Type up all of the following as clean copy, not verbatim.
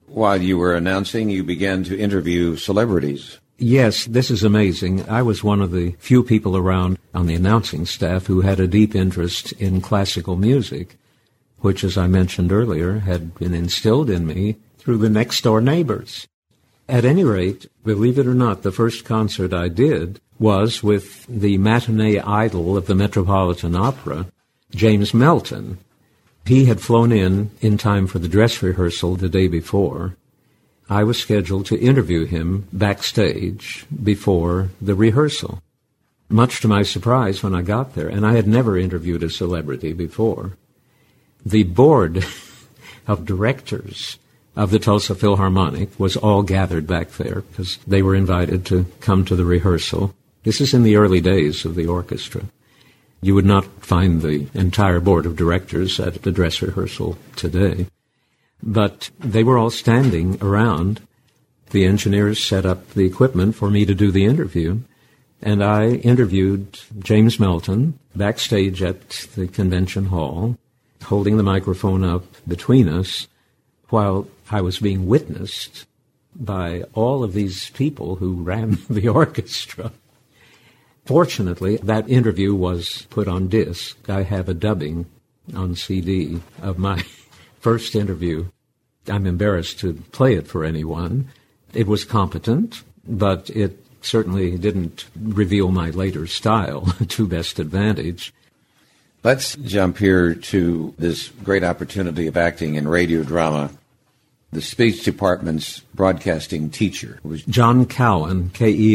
While you were announcing, you began to interview celebrities. Yes, this is amazing. I was one of the few people around on the announcing staff who had a deep interest in classical music, which, as I mentioned earlier, had been instilled in me through the next-door neighbors. At any rate, believe it or not, the first concert I did was with the matinee idol of the Metropolitan Opera, James Melton. He had flown in time for the dress rehearsal the day before. I was scheduled to interview him backstage before the rehearsal. Much to my surprise when I got there, and I had never interviewed a celebrity before, the board of directors of the Tulsa Philharmonic was all gathered back there because they were invited to come to the rehearsal. This is in the early days of the orchestra. You would not find the entire board of directors at the dress rehearsal today. But they were all standing around. The engineers set up the equipment for me to do the interview, and I interviewed James Melton backstage at the convention hall, holding the microphone up between us while I was being witnessed by all of these people who ran the orchestra. Fortunately, that interview was put on disc. I have a dubbing on CD of my first interview. I'm embarrassed to play it for anyone. It was competent, but it certainly didn't reveal my later style to best advantage. Let's jump here to this great opportunity of acting in radio drama. The speech department's broadcasting teacher was John Cowan,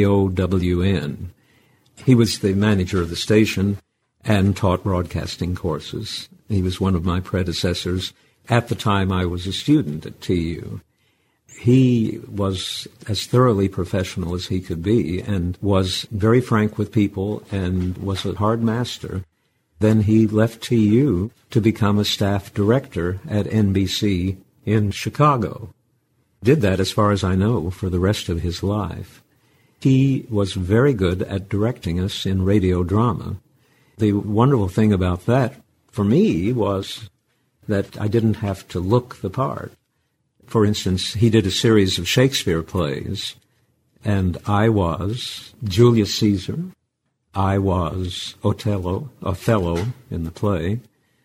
Keown. He was the manager of the station and taught broadcasting courses. He was one of my predecessors at the time I was a student at TU. He was as thoroughly professional as he could be and was very frank with people and was a hard master. Then he left TU to become a staff director at NBC in Chicago. Did that, as far as I know, for the rest of his life. He was very good at directing us in radio drama. The wonderful thing about that, for me, was that I didn't have to look the part. For instance, he did a series of Shakespeare plays, and I was Julius Caesar. I was Othello in the play,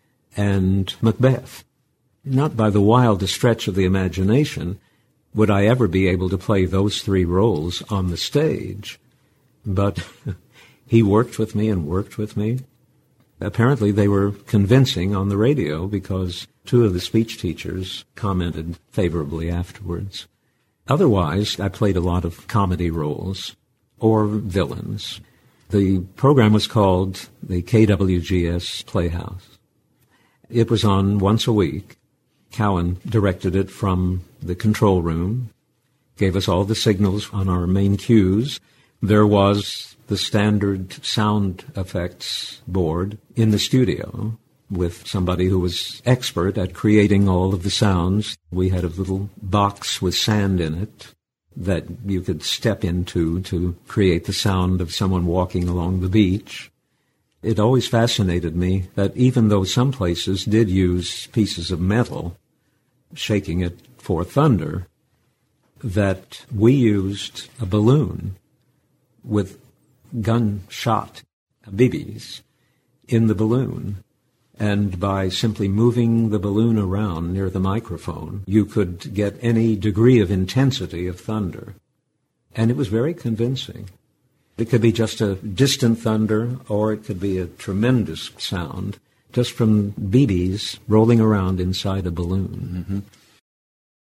and Macbeth. Not by the wildest stretch of the imagination would I ever be able to play those three roles on the stage. But he worked with me and worked with me. Apparently they were convincing on the radio because two of the speech teachers commented favorably afterwards. Otherwise, I played a lot of comedy roles or villains. The program was called the KWGS Playhouse. It was on once a week. Cowan directed it from the control room, gave us all the signals on our main cues. There was the standard sound effects board in the studio with somebody who was expert at creating all of the sounds. We had a little box with sand in it that you could step into to create the sound of someone walking along the beach. It always fascinated me that even though some places did use pieces of metal, shaking it for thunder, that we used a balloon with gunshot BBs in the balloon. And by simply moving the balloon around near the microphone, you could get any degree of intensity of thunder. And it was very convincing. It could be just a distant thunder, or it could be a tremendous sound just from BBs rolling around inside a balloon. Mm-hmm.